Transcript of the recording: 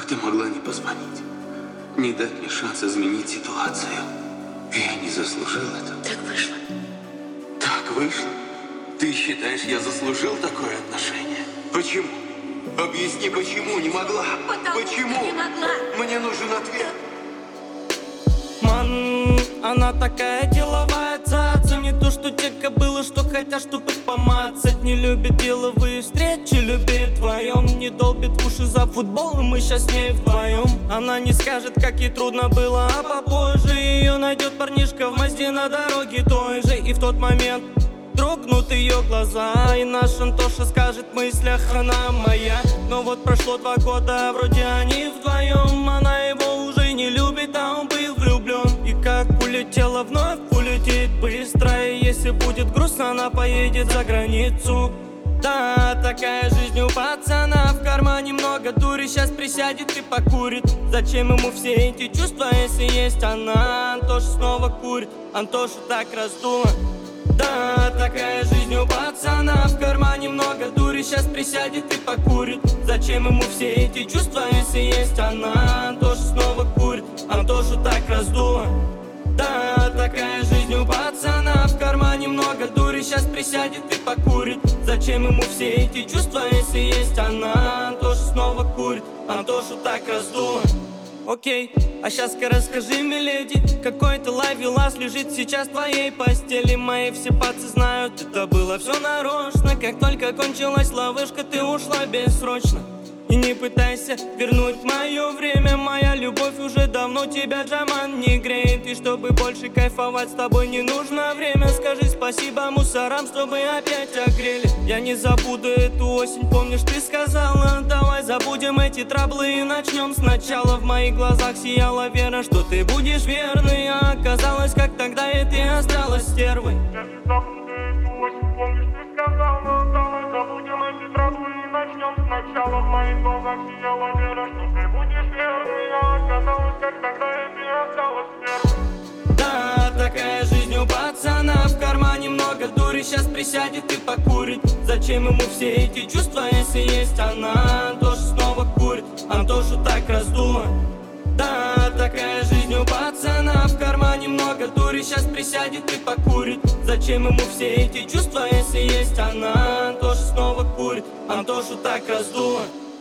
Как ты могла не позвонить? Не дать мне шанс изменить ситуацию? Я не заслужил этого. Так вышло. Так вышло? Ты считаешь, я заслужил такое отношение? Почему? Объясни, почему не могла? Почему? Не могла. Мне нужен ответ. Ман, она такая деловая цаца. Не то, что те кобылы, что хотят, чтобы их помацать. Не любит деловые встречи, любит вдвоем. Не долбит в уши за футбол, и мы щас с ней вдвоем. Она не скажет, как ей трудно было, а попозже ее найдет парнишка в Мазде на дороге той же. И в тот момент дрогнут ее глаза, и наш Антоша скажет в мыслях: она моя. Но вот прошло 2 года, вроде они вдвоем. Она его уже не любит, а он был влюблен. И как улетела, вновь улетит быстро. И если будет грустно, она поедет за границу. Да, такая жизнь у пацана. В кармане много дури, сейчас присядет и покурит. Зачем ему все эти чувства, если есть она? Антоша снова курит, Антошу так раздуло. Да, такая жизнь у пацана. В кармане много дури, сейчас присядет и покурит. Зачем ему все эти чувства, если есть она? Антоша снова курит, Антошу так раздуло. Да, такая жизнь у пацана. В кармане много дури, сейчас присядет и покурит. Зачем ему все эти чувства, если есть она? Антоша снова курит, Антошу так раздуло. Окей, а сейчас-ка расскажи, миледи, какой ты ловелас лежит сейчас в твоей постели. Мои все пацы знают, это было все нарочно. Как только кончилась ловушка, ты ушла бессрочно. И не пытайся вернуть мое время. Моя любовь уже давно тебя, Джаман, не греет. И чтобы больше кайфовать с тобой, не нужно время. Скажи спасибо мусорам, чтобы опять огрели. Я не забуду эту осень, помнишь, ты сказала: давай забудем эти траблы и начнем сначала. В моих глазах сияла вера, что ты будешь верной. А оказалось, как тогда, и ты осталась стервой. Я не забуду эту осень, помнишь, ты сказала: давай забудем эти траблы и начнем сначала. В моих глазах сияла вера, что ты будешь верной. А оказалось, как тогда, и ты осталась стервой. Да, такая жизнь у пацана. В кармане много дури, сейчас присядет и покурит. Зачем ему все эти чувства, если есть она? Антоша снова курит, Антошу так раздуло. Да, такая жизнь у пацана. В кармане много дури, сейчас присядет и покурит. Зачем ему все эти чувства, если есть она? Антоша снова курит, Антошу так раздуло.